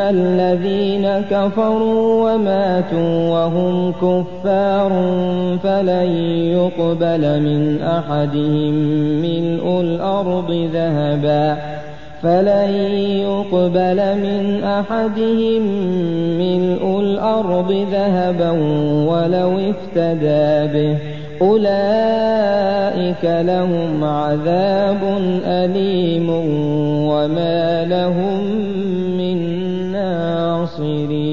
الذين كفروا وماتوا وهم كفار فلن يقبل من أحدهم ملء الأرض ذهبا ولو افتدى به أولئك لهم عذاب أليم وما لهم من ناصرين.